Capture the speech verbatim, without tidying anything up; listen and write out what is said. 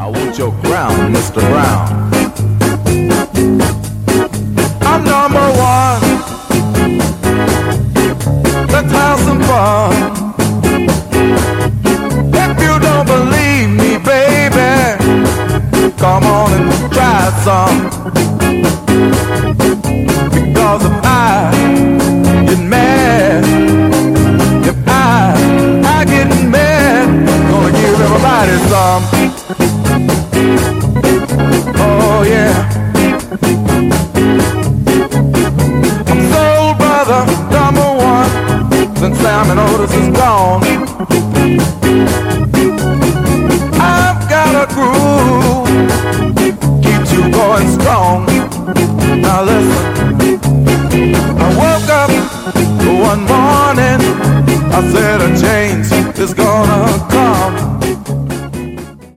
I want your crown, Mister Brown. I'm number one. Let's have some fun. If you don't believe me, baby, come on and try some. Because if I get mad, if I, I get mad, gonna give everybody some. Oh yeah. I'm soul brother number one. Since Sam and Otis is gone,